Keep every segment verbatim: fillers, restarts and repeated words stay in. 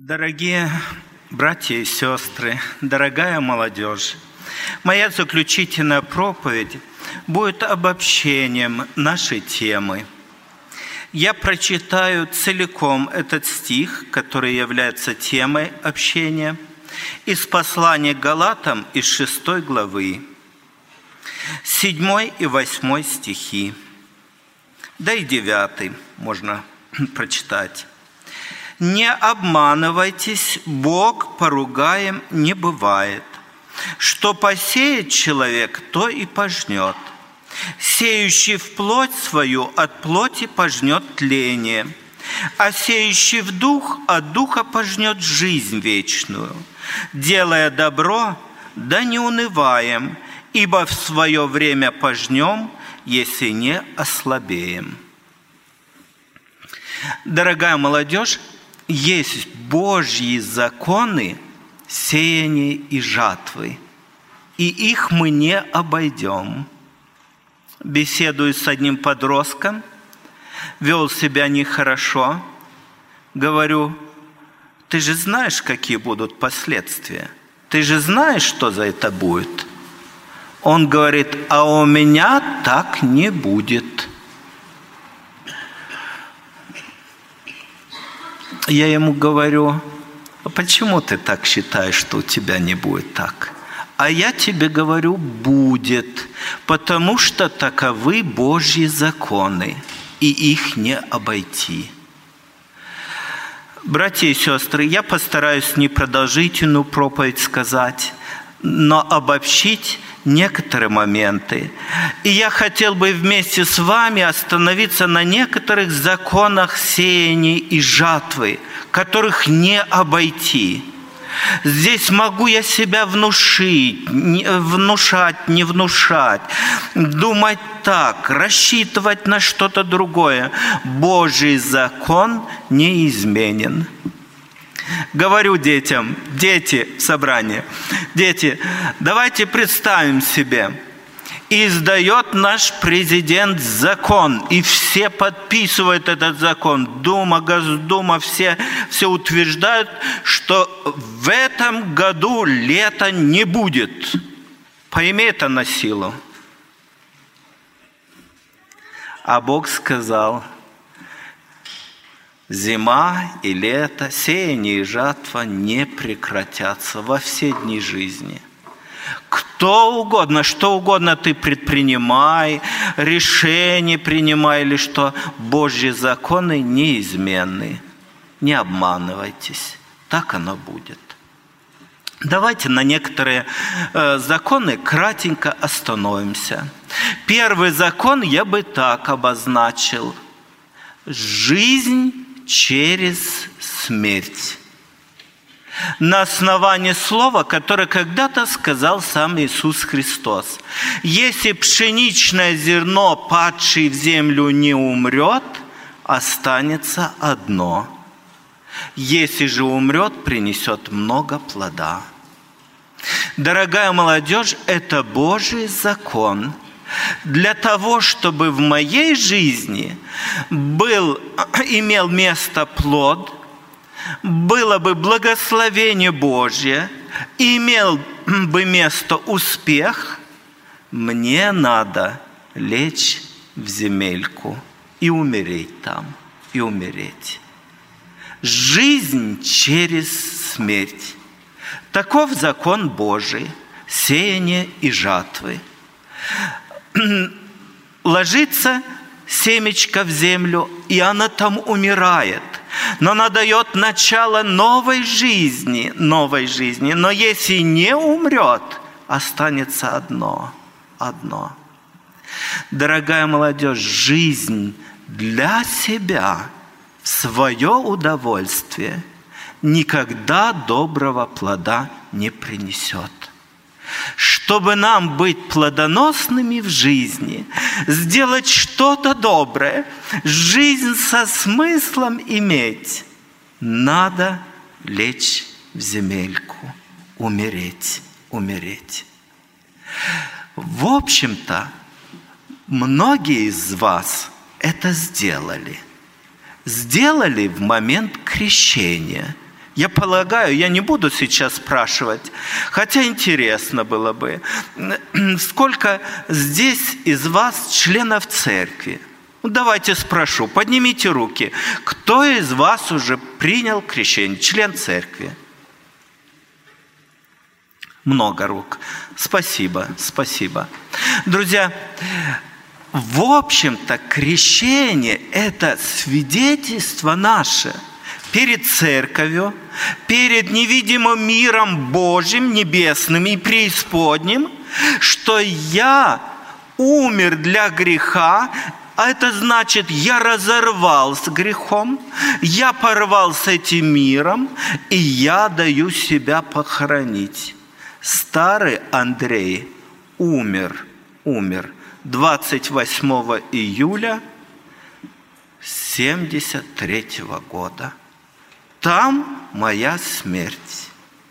Дорогие братья и сестры, дорогая молодежь, моя заключительная проповедь будет обобщением нашей темы. Я прочитаю целиком этот стих, который является темой общения, из послания к Галатам из шестой главы, седьмой и восьмой стихи, да и девятый можно прочитать. «Не обманывайтесь, Бог поругаем не бывает. Что посеет человек, то и пожнет. Сеющий в плоть свою от плоти пожнет тление, а сеющий в дух от духа пожнет жизнь вечную. Делая добро, да не унываем, ибо в свое время пожнем, если не ослабеем». Дорогая молодежь, есть Божьи законы сеяния и жатвы, и их мы не обойдем. Беседую с одним подростком, вел себя нехорошо, говорю: ты же знаешь, какие будут последствия, ты же знаешь, что за это будет. Он говорит: а у меня так не будет. Я ему говорю: а почему ты так считаешь, что у тебя не будет так? А я тебе говорю: будет, потому что таковы Божьи законы, и их не обойти. Братья и сестры, я постараюсь непродолжительную проповедь сказать, но обобщить некоторые моменты. И я хотел бы вместе с вами остановиться на некоторых законах сеяния и жатвы, которых не обойти. Здесь могу я себя внушить, не, внушать, не внушать, думать так, рассчитывать на что-то другое. Божий закон неизменен. Говорю детям, дети в собрании, дети, давайте представим себе, издает наш президент закон, и все подписывают этот закон, Дума, Госдума, все, все утверждают, что в этом году лета не будет. Пойми это на силу. А Бог сказал: зима и лето, сеяние и жатва не прекратятся во все дни жизни. Кто угодно, что угодно ты предпринимай, решение принимай или что, Божьи законы неизменны. Не обманывайтесь, так оно будет. Давайте на некоторые э, законы кратенько остановимся. Первый закон я бы так обозначил: жизнь через смерть. На основании слова, которое когда-то сказал сам Иисус Христос. Если пшеничное зерно, падшее в землю, не умрет, останется одно. Если же умрет, принесет много плода. Дорогая молодежь, это Божий закон. Для того, чтобы в моей жизни был, имел место плод, было бы благословение Божье, имел бы место успех, мне надо лечь в земельку и умереть там, и умереть. Жизнь через смерть. Таков закон Божий, сеяние и жатвы. Ложится семечко в землю, и она там умирает. Но она дает начало новой жизни, новой жизни. Но если не умрет, останется одно, одно. Дорогая молодежь, жизнь для себя, в свое удовольствие, никогда доброго плода не принесет. Чтобы нам быть плодоносными в жизни, сделать что-то доброе, жизнь со смыслом иметь, надо лечь в земельку, умереть, умереть. В общем-то, многие из вас это сделали. Сделали в момент крещения, Я полагаю, я не буду сейчас спрашивать, хотя интересно было бы, сколько здесь из вас членов церкви? Ну, давайте спрошу, поднимите руки. Кто из вас уже принял крещение, член церкви? Много рук. Спасибо, спасибо. Друзья, в общем-то, крещение – это свидетельство наше перед церковью, перед невидимым миром Божьим, небесным и преисподним, что я умер для греха. А это значит, я разорвал с грехом, я порвал с этим миром, и я даю себя похоронить. Старый Андрей умер, умер двадцать восьмого июля семьдесят третьего года. Там моя смерть,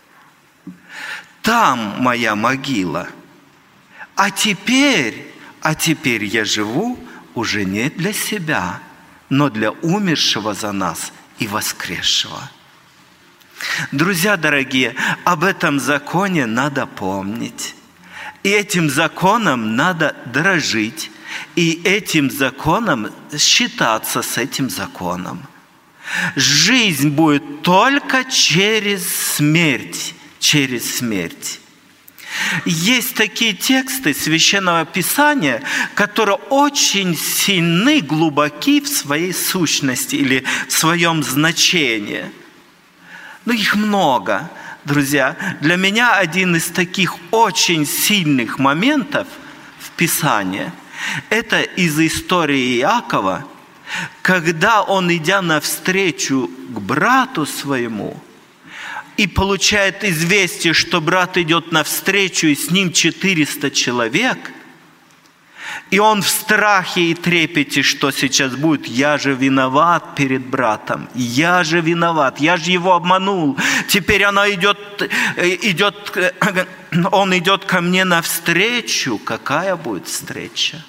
там моя могила. А теперь, а теперь я живу уже не для себя, но для умершего за нас и воскресшего. Друзья дорогие, об этом законе надо помнить. И этим законом надо дорожить. И этим законом считаться с этим законом. Жизнь будет только через смерть, через смерть. Есть такие тексты Священного Писания, которые очень сильны, глубоки в своей сущности или в своем значении. Но их много, друзья. Для меня один из таких очень сильных моментов в Писании – это из истории Иакова, когда он, идя навстречу к брату своему, и получает известие, что брат идет навстречу, и с ним четыреста человек, и он в страхе и трепете, что сейчас будет. Я же виноват перед братом, я же виноват, я же его обманул. Теперь она идет, идет, он идет ко мне навстречу. Какая будет встреча?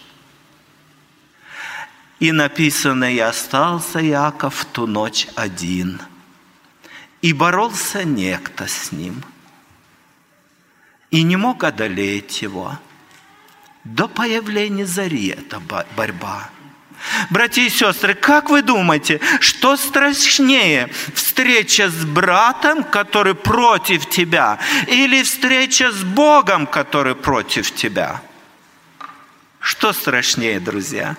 И написано, и остался Иаков в ту ночь один. И боролся некто с ним, и не мог одолеть его. До появления зари эта борьба. Братья и сестры, как вы думаете, что страшнее? Встреча с братом, который против тебя, или встреча с Богом, который против тебя? Что страшнее, друзья?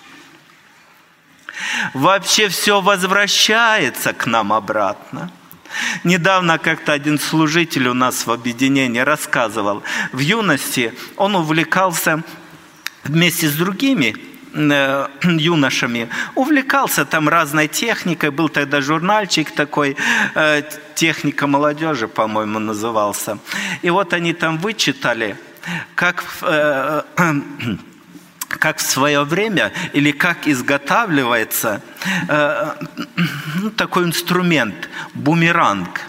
Вообще все возвращается к нам обратно. Недавно как-то один служитель у нас в объединении рассказывал. В юности он увлекался вместе с другими э, юношами, увлекался там разной техникой. Был тогда журнальчик такой, э, «Техника молодежи», по-моему, назывался. И вот они там вычитали, как... Э, э, как в свое время или как изготавливается э, ну, такой инструмент – бумеранг.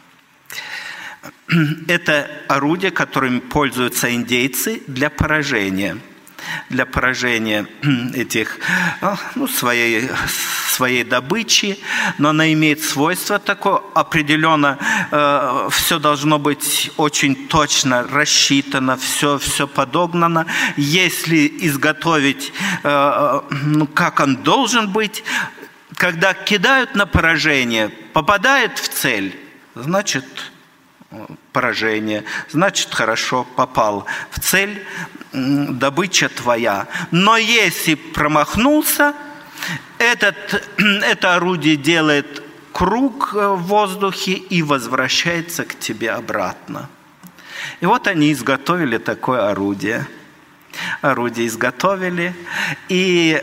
Это орудие, которым пользуются индейцы для поражения. Для поражения этих, ну, своей, своей добычи, но она имеет свойство такое, определенно э, все должно быть очень точно рассчитано, все, все подогнано. Если изготовить, э, ну, как он должен быть, когда кидают на поражение, попадает в цель, значит поражение, значит хорошо, попал в цель, добыча твоя. Но если промахнулся, этот, это орудие делает круг в воздухе и возвращается к тебе обратно. И вот они изготовили такое орудие. Орудие изготовили. И,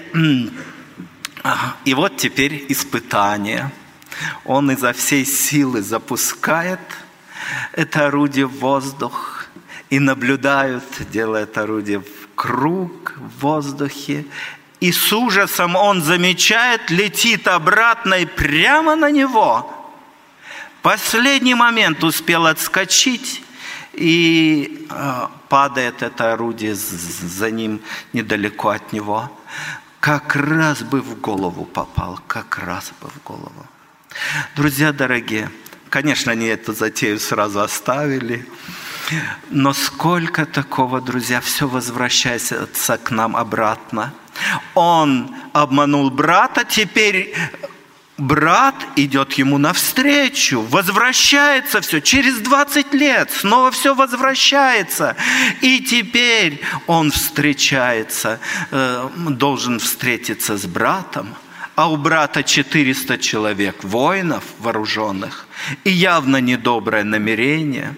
и вот теперь испытание. Он изо всей силы запускает это орудие в воздух. И наблюдают, делает орудие в круг в воздухе. И с ужасом он замечает, летит обратно и прямо на него. Последний момент успел отскочить, и э, падает это орудие за ним, недалеко от него. Как раз бы в голову попал, как раз бы в голову. Друзья дорогие, Конечно, они эту затею сразу оставили. Но сколько такого, друзья, все возвращается к нам обратно. Он обманул брата, теперь брат идет ему навстречу, возвращается все. Через двадцать лет снова все возвращается. И теперь он встречается, должен встретиться с братом. А у брата четыреста человек, воинов вооруженных, и явно недоброе намерение.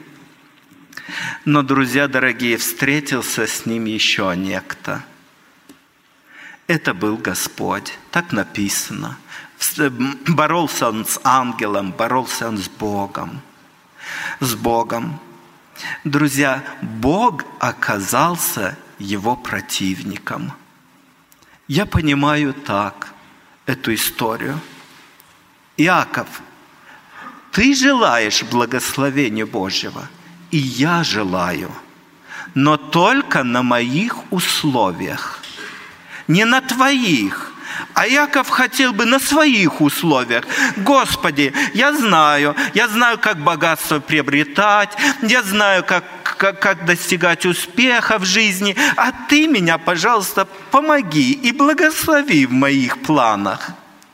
Но, друзья дорогие, встретился с ним еще некто. Это был Господь, так написано. Боролся он с ангелом, боролся он с Богом. С Богом. Друзья, Бог оказался его противником. Я понимаю так эту историю. Иаков, ты желаешь благословения Божьего, и я желаю, но только на моих условиях, не на твоих. А Иаков хотел бы на своих условиях. Господи, я знаю, я знаю, как богатство приобретать, я знаю, как, как, как достигать успеха в жизни, а ты меня, пожалуйста, помоги и благослови в моих планах.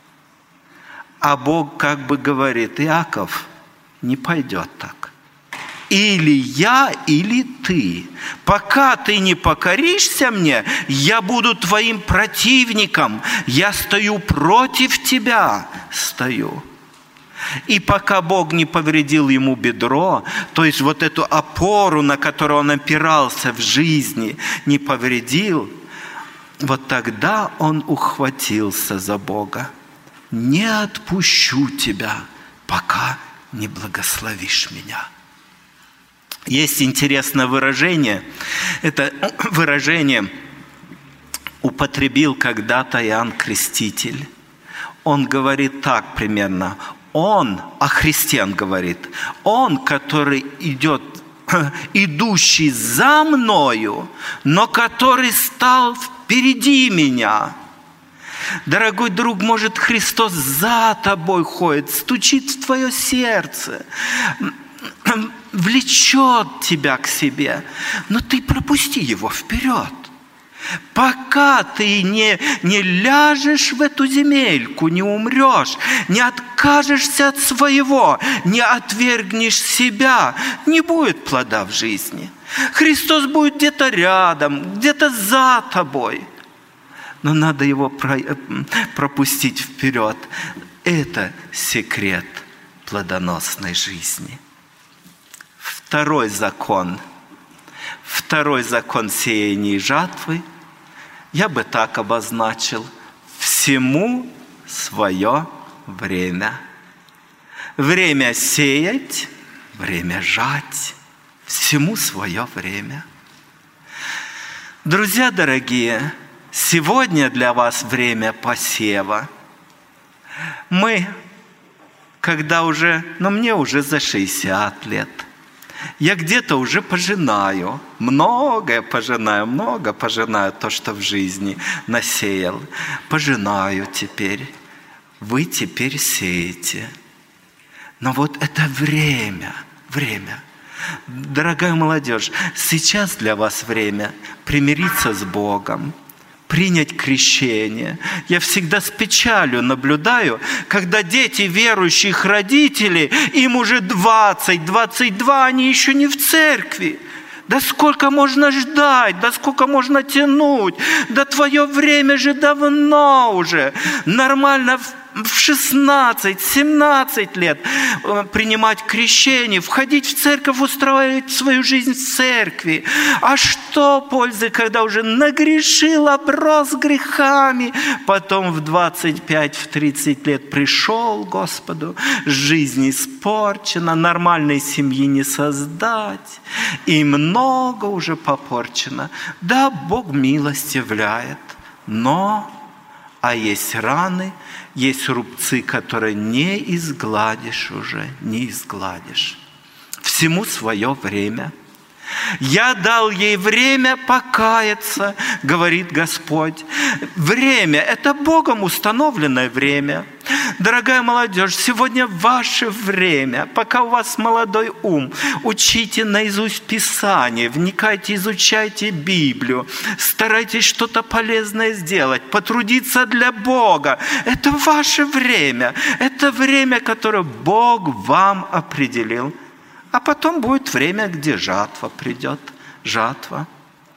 А Бог как бы говорит: Иаков, не пойдет так. Или я, или ты. Пока ты не покоришься мне, я буду твоим противником. Я стою против тебя, стою. И пока Бог не повредил ему бедро, то есть вот эту опору, на которую он опирался в жизни, не повредил, вот тогда он ухватился за Бога. Не отпущу тебя, пока не благословишь меня. Есть интересное выражение. Это выражение употребил когда-то Иоанн Креститель. Он говорит так примерно. Он, о Христе он говорит, он, который идет, идущий за мною, но который стал впереди меня. Дорогой друг, может, Христос за тобой ходит, стучит в твое сердце, влечет тебя к себе, но ты пропусти его вперед. Пока ты не, не ляжешь в эту земельку, не умрешь, не откажешься от своего, не отвергнешь себя, не будет плода в жизни. Христос будет где-то рядом, где-то за тобой. Но надо его пропустить вперед. Это секрет плодоносной жизни. Второй закон. Второй закон сеяния и жатвы. Я бы так обозначил. Всему свое время. Время сеять, время жать. Всему свое время. Друзья дорогие, сегодня для вас время посева. Мы, когда уже, ну мне уже за шестьдесят лет, я где-то уже пожинаю, многое пожинаю, много пожинаю то, что в жизни насеял. Пожинаю теперь, вы теперь сеете. Но вот это время, время. Дорогая молодежь, сейчас для вас время примириться с Богом, принять крещение. Я всегда с печалью наблюдаю, когда дети верующих родителей, им уже двадцать, двадцать два, они еще не в церкви. Да сколько можно ждать, да сколько можно тянуть, да твое время же давно уже. Нормально в шестнадцать, семнадцать лет принимать крещение, входить в церковь, устраивать свою жизнь в церкви. А что пользы, когда уже нагрешил, оброс грехами, потом в двадцать пять, в тридцать лет пришел к Господу, жизнь испорчена, нормальной семьи не создать, и много уже попорчено. Да, Бог милость являет, но, а есть раны, есть рубцы, которые не изгладишь уже, не изгладишь. Всему свое время. Я дал ей время покаяться, говорит Господь. Время – это Богом установленное время. Дорогая молодежь, сегодня ваше время, пока у вас молодой ум, учите наизусть Писание, вникайте, изучайте Библию, старайтесь что-то полезное сделать, потрудиться для Бога. Это ваше время, это время, которое Бог вам определил. А потом будет время, где жатва придет, жатва.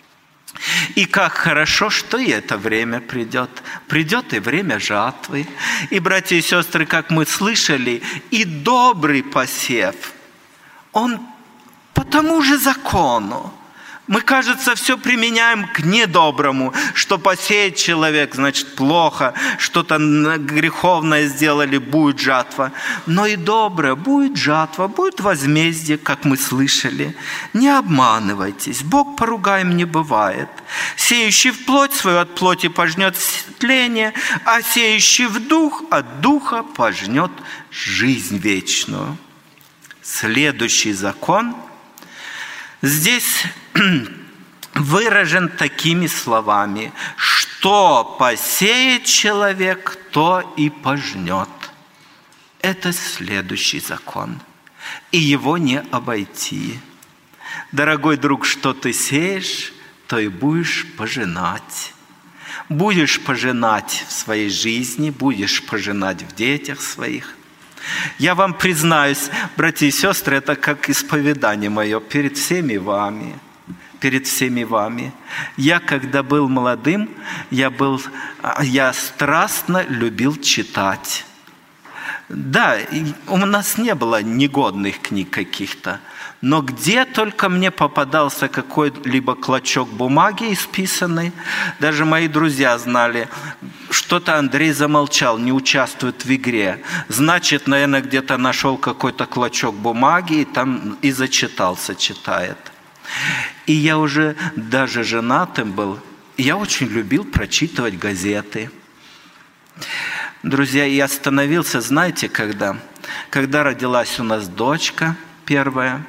И как хорошо, что и это время придет. Придет и время жатвы. И, братья и сестры, как мы слышали, и добрый посев, он по тому же закону. Мы, кажется, все применяем к недоброму, что посеет человек, значит, плохо, что-то греховное сделали, будет жатва. Но и доброе, будет жатва, будет возмездие, как мы слышали. Не обманывайтесь, Бог поругаем не бывает. Сеющий в плоть свою от плоти пожнет тление, а сеющий в дух от духа пожнет жизнь вечную. Следующий закон здесь выражен такими словами: что посеет человек, то и пожнет. Это следующий закон, и его не обойти. Дорогой друг, что ты сеешь, то и будешь пожинать. Будешь пожинать в своей жизни, будешь пожинать в детях своих. Я вам признаюсь, братья и сестры, это как исповедание мое перед всеми вами. Перед всеми вами. Я, когда был молодым, я, был, я страстно любил читать. Да, у нас не было негодных книг каких-то, но где только мне попадался какой-либо клочок бумаги исписанный, даже мои друзья знали, что-то Андрей замолчал, не участвует в игре. Значит, наверное, где-то нашел какой-то клочок бумаги и там и зачитался, читает. И я уже даже женатым был, и я очень любил прочитывать газеты. Друзья, я остановился, знаете, когда? Когда родилась у нас дочка первая,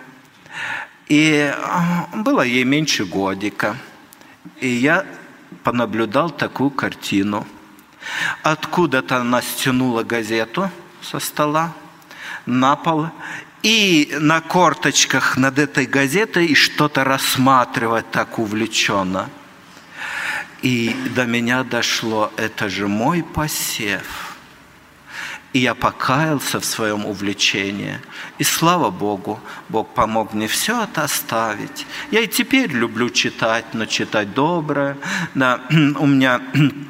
и было ей меньше годика. И я понаблюдал такую картину. Откуда-то она стянула газету со стола на пол, и на корточках над этой газетой и что-то рассматривать так увлеченно. И до меня дошло: это же мой посев. И я покаялся в своем увлечении. И слава Богу, Бог помог мне все это оставить. Я и теперь люблю читать, но читать доброе. Да, у меня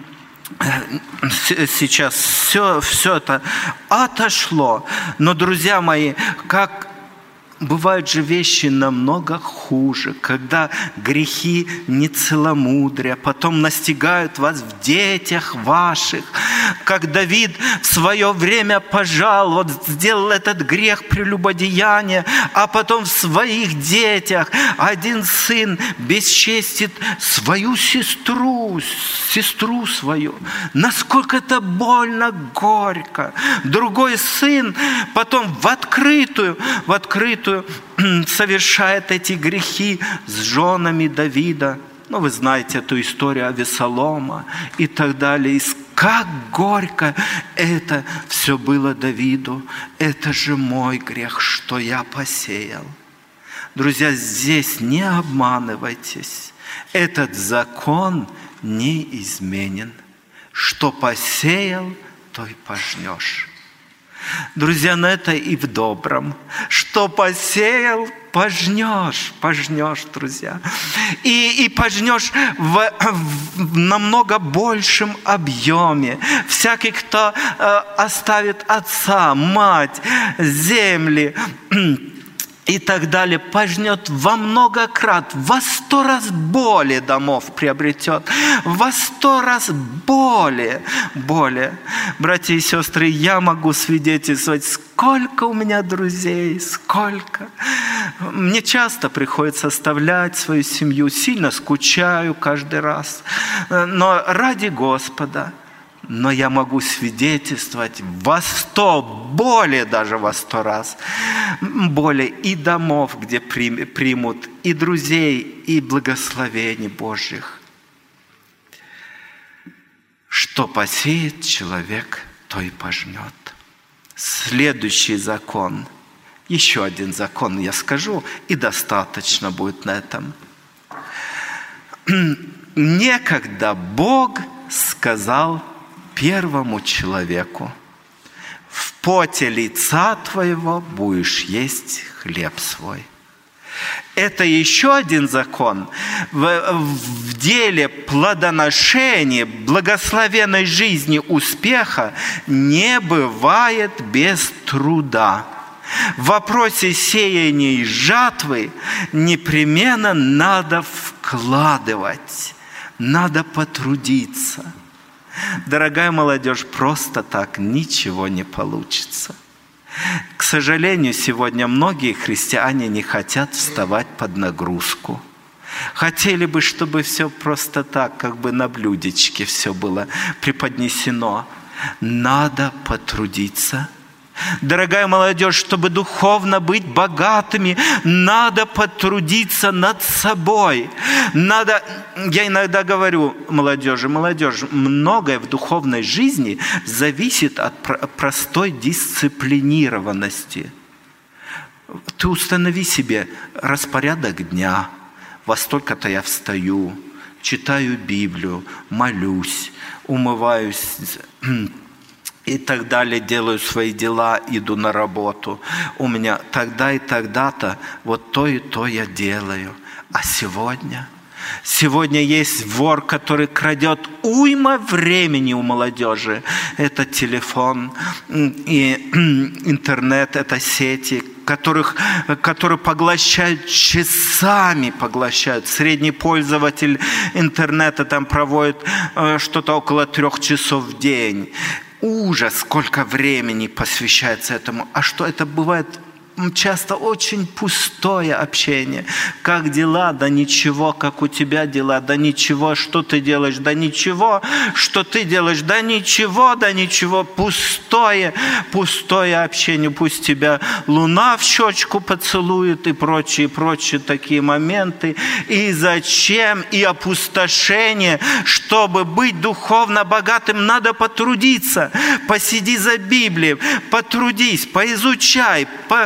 сейчас все, все это отошло. Но, друзья мои, как бывают же вещи намного хуже, когда грехи нецеломудрия потом настигают вас в детях ваших. Как Давид в свое время пожал, вот сделал этот грех прелюбодеяния, а потом в своих детях один сын бесчестит свою сестру, сестру свою. Насколько это больно, горько. Другой сын потом в открытую, в открытую совершает эти грехи с женами Давида. Ну, вы знаете эту историю Авесолома и так далее. И как горько это все было Давиду. Это же мой грех, что я посеял. Друзья, здесь не обманывайтесь. Этот закон не изменен. Что посеял, то и пожнешь. Друзья, но это и в добром. Что посеял, пожнешь, пожнешь, друзья. И, и пожнешь в, в намного большем объеме. Всякий, кто э, оставит отца, мать, земли и так далее, пожнет во много крат, во сто раз более домов приобретет, во сто раз более, более. Братья и сестры, я могу свидетельствовать, сколько у меня друзей, сколько. Мне часто приходится оставлять свою семью, сильно скучаю каждый раз, но ради Господа. Но я могу свидетельствовать во сто, более даже во сто раз, более и домов, где примут, и друзей, и благословений Божьих. Что посеет человек, то и пожнет. Следующий закон. Еще один закон я скажу, и достаточно будет на этом. Некогда Бог сказал первому человеку: в поте лица твоего будешь есть хлеб свой. Это еще один закон. В, в деле плодоношения, благословенной жизни, успеха не бывает без труда. В вопросе сеяния и жатвы непременно надо вкладывать, надо потрудиться. Дорогая молодежь, просто так ничего не получится. К сожалению, сегодня многие христиане не хотят вставать под нагрузку. Хотели бы, чтобы все просто так, как бы на блюдечке все было преподнесено. Надо потрудиться. Дорогая молодежь, чтобы духовно быть богатыми, надо потрудиться над собой. Надо, я иногда говорю молодежи, молодежь, многое в духовной жизни зависит от простой дисциплинированности. Ты установи себе распорядок дня. Во столько-то я встаю, читаю Библию, молюсь, умываюсь и так далее, делаю свои дела, иду на работу. У меня тогда и тогда-то вот то и то я делаю. А сегодня? Сегодня есть вор, который крадет уйма времени у молодежи. Это телефон и интернет, это сети, которых, которые поглощают часами, поглощают. Средний пользователь интернета там проводит что-то около трех часов в день. Ужас, сколько времени посвящается этому. А что это бывает? Часто очень пустое общение. Как дела? Да ничего. Как у тебя дела? Да ничего. Что ты делаешь? Да ничего. Что ты делаешь? Да ничего. Да ничего. Пустое, пустое общение. Пусть тебя луна в щечку поцелует и прочие, прочие такие моменты. И зачем? И опустошение. Чтобы быть духовно богатым, надо потрудиться. Посиди за Библией, потрудись, поизучай, по...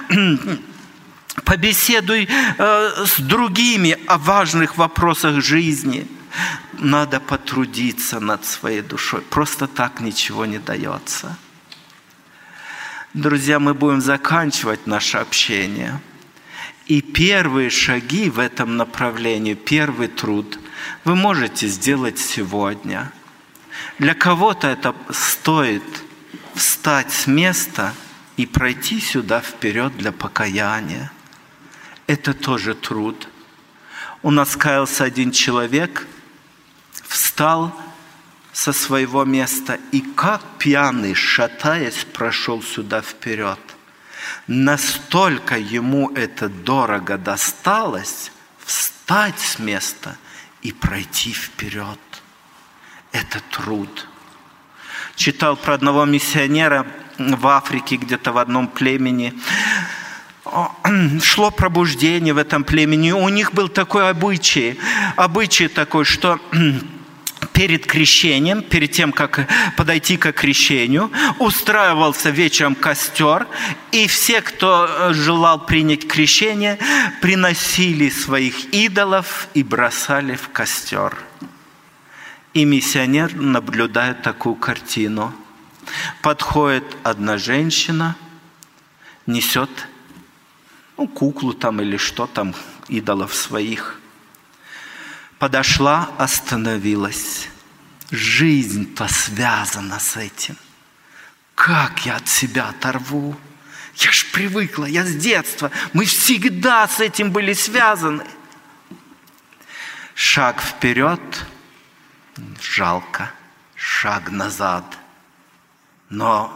побеседуй э, с другими о важных вопросах жизни. Надо потрудиться над своей душой. Просто так ничего не дается. Друзья, мы будем заканчивать наше общение. И первые шаги в этом направлении, первый труд вы можете сделать сегодня. Для кого-то это стоит встать с места и пройти сюда вперед для покаяния. Это тоже труд. У нас каялся один человек, встал со своего места и как пьяный, шатаясь, прошел сюда вперед. Настолько ему это дорого досталось встать с места и пройти вперед. Это труд. Читал про одного миссионера в Африке, где-то в одном племени. Шло пробуждение в этом племени. У них был такой обычай. Обычай такой, что перед крещением, перед тем, как подойти к крещению, устраивался вечером костер, и все, кто желал принять крещение, приносили своих идолов и бросали в костер. И миссионер наблюдает такую картину. Подходит одна женщина, несет ну, куклу там или что там, идолов своих. Подошла, остановилась. Жизнь-то связана с этим. Как я от себя оторву? Я ж привыкла, я с детства. Мы всегда с этим были связаны. Шаг вперед, жалко. Шаг назад. Но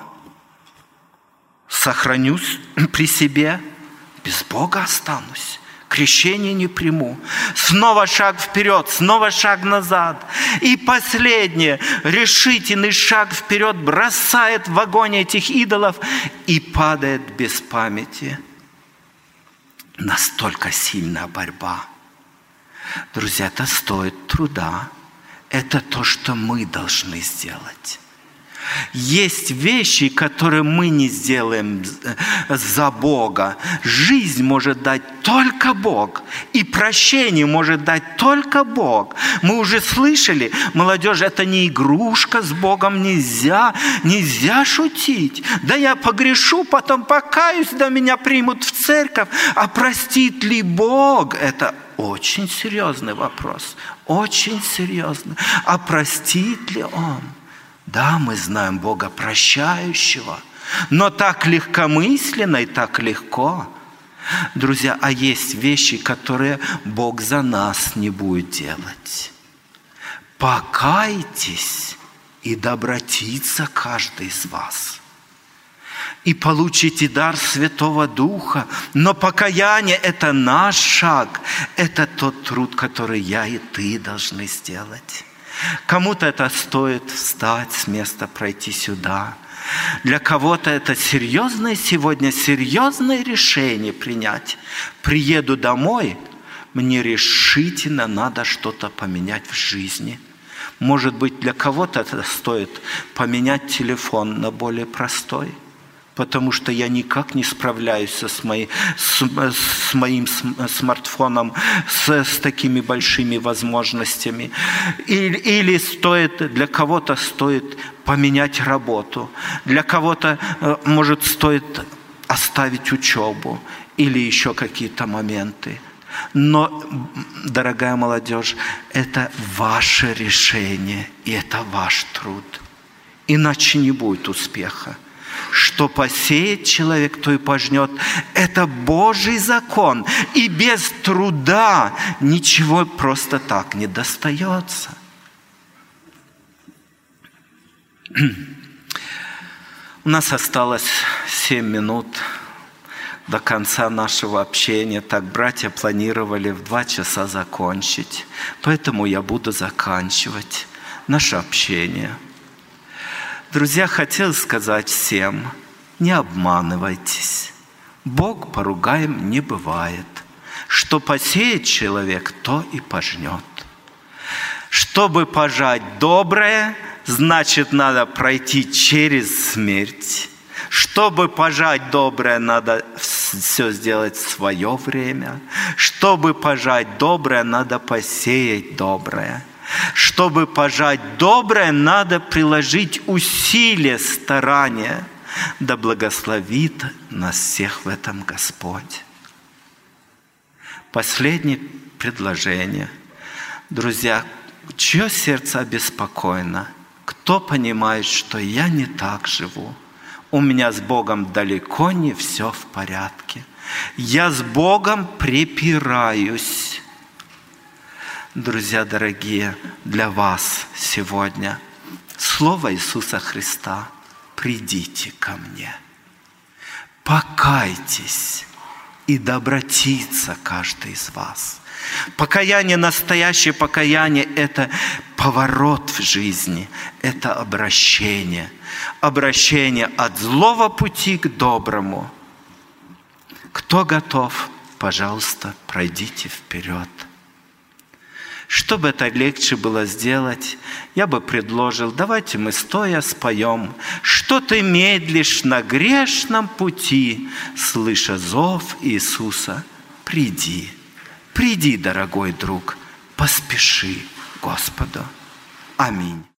сохранюсь при себе, без Бога останусь. Крещение не приму. Снова шаг вперед, снова шаг назад. И последнее, решительный шаг вперед бросает в огонь этих идолов и падает без памяти. Настолько сильная борьба. Друзья, это стоит труда. Это то, что мы должны сделать. Есть вещи, которые мы не сделаем за Бога. Жизнь может дать только Бог. И прощение может дать только Бог. Мы уже слышали, молодежь, это не игрушка, с Богом нельзя, нельзя шутить. Да я погрешу, потом покаюсь, да меня примут в церковь. А простит ли Бог? Это очень серьезный вопрос. Очень серьезный. А простит ли Он? Да, мы знаем Бога прощающего, но так легкомысленно и так легко. Друзья, а есть вещи, которые Бог за нас не будет делать. Покайтесь, и да обратится каждый из вас. И получите дар Святого Духа. Но покаяние – это наш шаг. Это тот труд, который я и ты должны сделать. Кому-то это стоит встать с места, пройти сюда. Для кого-то это серьезное сегодня, серьезное решение принять. Приеду домой, мне решительно надо что-то поменять в жизни. Может быть, для кого-то это стоит поменять телефон на более простой. Потому что я никак не справляюсь с, моей, с, с моим смартфоном, с, с такими большими возможностями. Или, или стоит, для кого-то стоит поменять работу, для кого-то, может, стоит оставить учебу или еще какие-то моменты. Но, дорогая молодежь, это ваше решение, и это ваш труд. Иначе не будет успеха. Что посеет человек, то и пожнет. Это Божий закон. И без труда ничего просто так не достается. У нас осталось семь минут до конца нашего общения. Так братья планировали в два часа закончить. Поэтому я буду заканчивать наше общение. Друзья, хотел сказать всем, не обманывайтесь. Бог поругаем не бывает. Что посеет человек, то и пожнет. Чтобы пожать доброе, значит, надо пройти через смерть. Чтобы пожать доброе, надо все сделать в свое время. Чтобы пожать доброе, надо посеять доброе. Чтобы пожать доброе, надо приложить усилия, старания. Да благословит нас всех в этом Господь. Последнее предложение. Друзья, чье сердце обеспокоено? Кто понимает, что я не так живу? У меня с Богом далеко не все в порядке. Я с Богом препираюсь. Друзья дорогие, для вас сегодня слово Иисуса Христа: «Придите ко мне, покайтесь, и да обратится каждый из вас». Покаяние, настоящее покаяние – это поворот в жизни, это обращение. Обращение от злого пути к доброму. Кто готов, пожалуйста, пройдите вперед. Чтобы это легче было сделать, я бы предложил, давайте мы стоя споем: «Что ты медлишь на грешном пути, слыша зов Иисуса, приди». Приди, дорогой друг, поспеши к Господу. Аминь.